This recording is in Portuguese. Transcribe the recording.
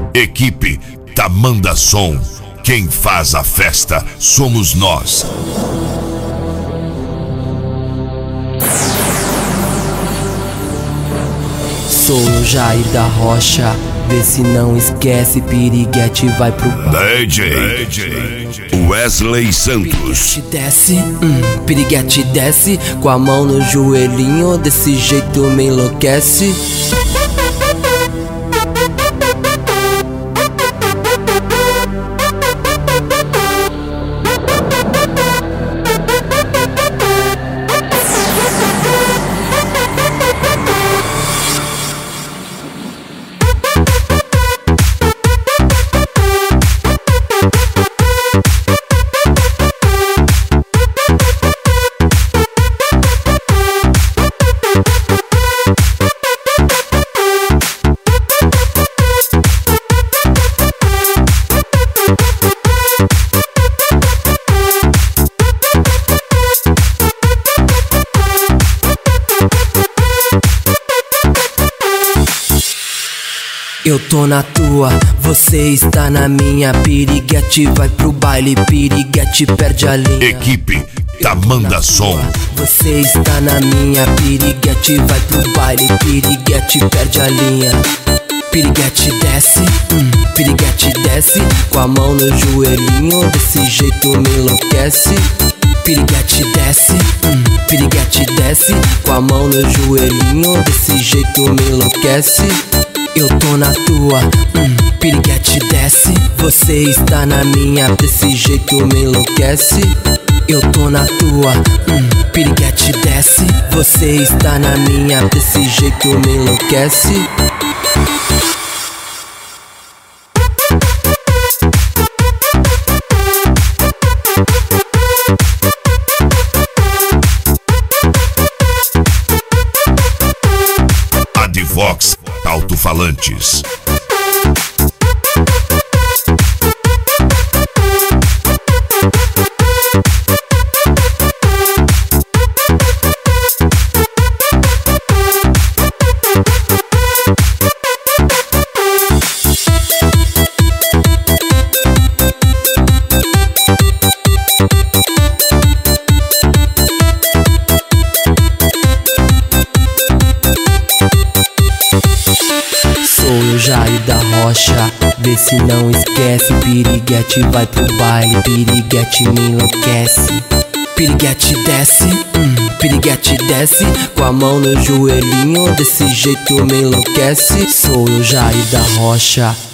Equipe Tamanda Som. Quem faz a festa somos nós. Sou o Jair da Rocha, vê se não esquece, piriguete vai pro DJ Wesley Santos. Piriguete desce, com a mão no joelhinho, desse jeito me enlouquece. Eu tô na tua, você está na minha. Piriguete vai pro baile, piriguete perde a linha. Equipe Tamanda Som. Você está na minha, piriguete vai pro baile, piriguete perde a linha. Piriguete desce, com a mão no joelhinho, desse jeito me enlouquece. Piriguete desce, com a mão no joelhinho, desse jeito me enlouquece. Eu tô na tua, piriguete desce, você está na minha, desse jeito me enlouquece. Eu tô na tua, piriguete desce, você está na minha, desse jeito me enlouquece. Advox Alto-falantes. Sou o Jair da Rocha, vê se não esquece, piriguete vai pro baile, piriguete me enlouquece. Piriguete desce, com a mão no joelhinho, desse jeito me enlouquece. Sou o Jair da Rocha.